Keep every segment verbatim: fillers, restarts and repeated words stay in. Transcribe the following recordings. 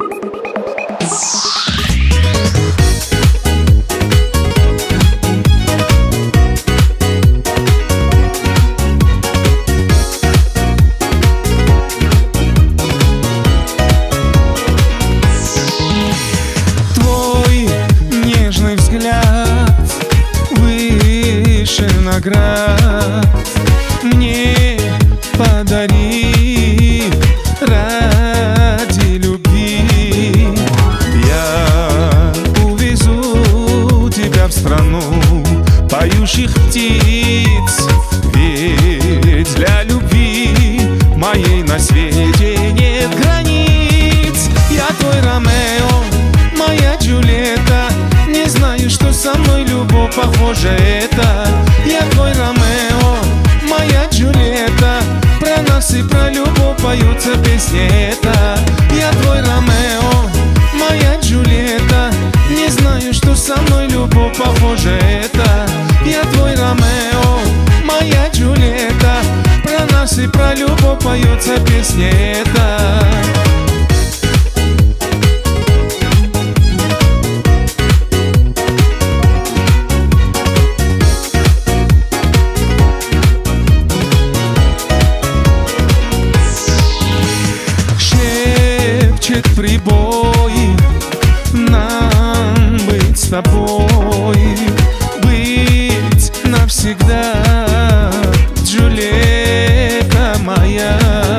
Твой нежный взгляд выше наград мне подари ради любви. Я увезу тебя в страну поющих птиц, ведь для любви моей на свете нет границ. Я твой Ромео, моя Джульетта, не знаю, что со мной любовь похожа это. Я твой Ромео, моя Джульетта, про нас и про любовь поются песни это. Я твой Ромео, моя Джульетта, не знаю, что со мной любовь похожа это. Я твой Ромео, моя Джульетта, про нас и про любовь поются песни это. Шепчет прибой, нам быть с тобой, быть навсегда, Джульетта моя.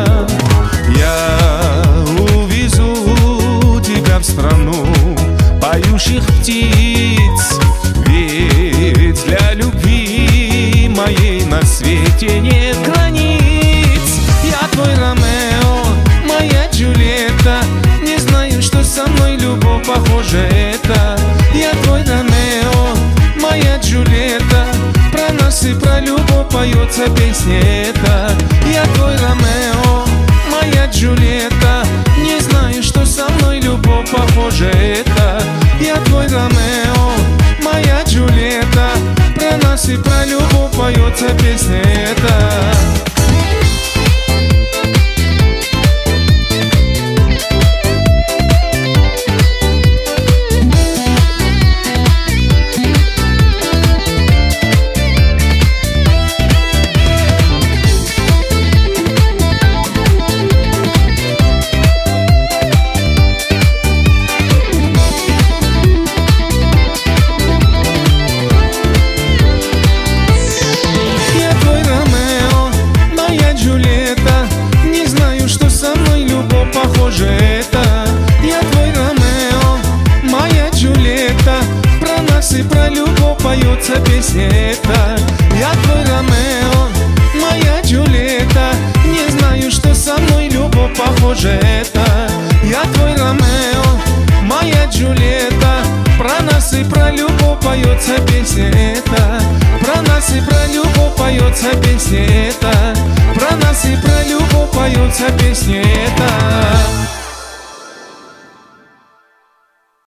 Я увезу тебя в страну поющих птиц, ведь для любви моей на свете нет границ. Я твой Ромео, моя Джульетта, не знаю, что со мной любовь похожа это. Я твой Ромео, моя Джульетта, про нас и про любовь поются песни это. Я твой Ромео, моя Джульетта, не знаю, что со мной любовь похожа это. Я твой Ромео, моя Джульетта, про нас и про любовь поются песни это. Похоже это. Я твой Ромео, моя Джульетта, про нас и про любовь поются песни это. Я твой Ромео, моя Джульетта, не знаю, что со мной любовь похоже это. Я твой Ромео, моя Джульетта, про нас и про любовь поются песни это. Про нас и про любовь поются песни это. Про нас и про любовь поются песни это.